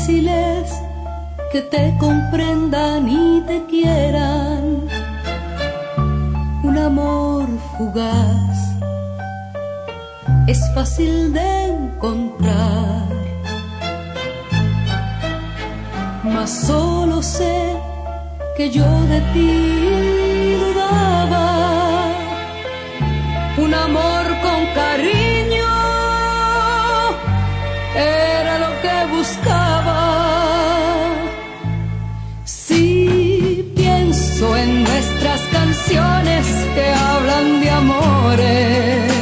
difíciles que te comprendan y te quieran. Un amor fugaz es fácil de encontrar, mas solo sé que yo de ti dudaba. Un amor con cariño era lo que buscaba. Si pienso en nuestras canciones que hablan de amores,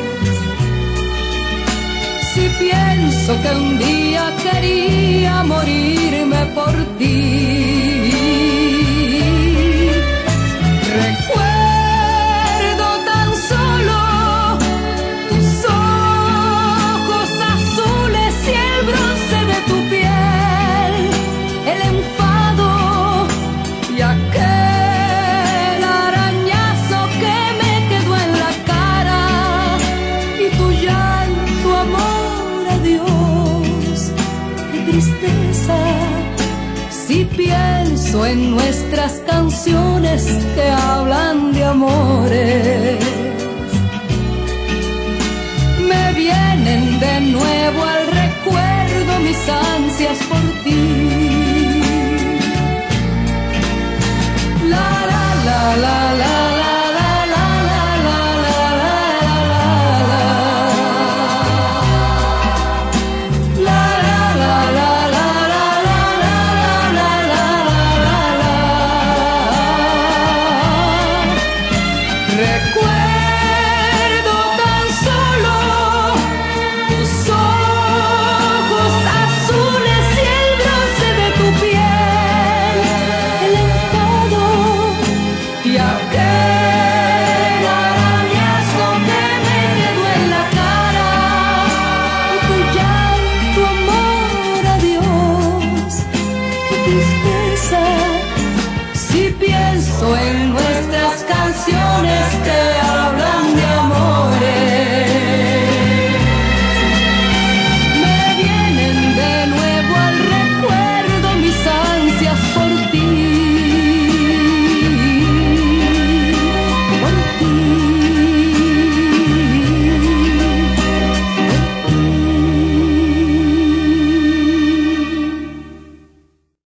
si pienso que un día quería morirme por ti, recuerdo tan solo tus ojos azules y el bronce de tu piel, el enfado y aquel arañazo que me quedó en la cara, y tu llanto, amor, adiós, qué tristeza. Si pienso en nuestras canciones que hablan de amores,